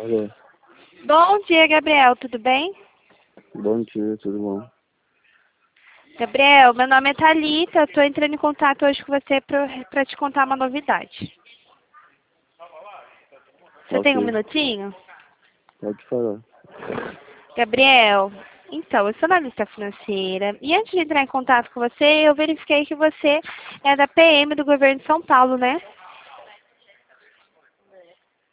Alô, Bom dia, Gabriel, tudo bem? bom dia, tudo bom? Gabriel, meu nome é Thalita, estou entrando em contato hoje com você para te contar uma novidade. Você tem um Ok, minutinho? pode falar. Gabriel, então, eu sou analista financeira e antes de entrar em contato com você, eu verifiquei que você é da PM do governo de São Paulo, né?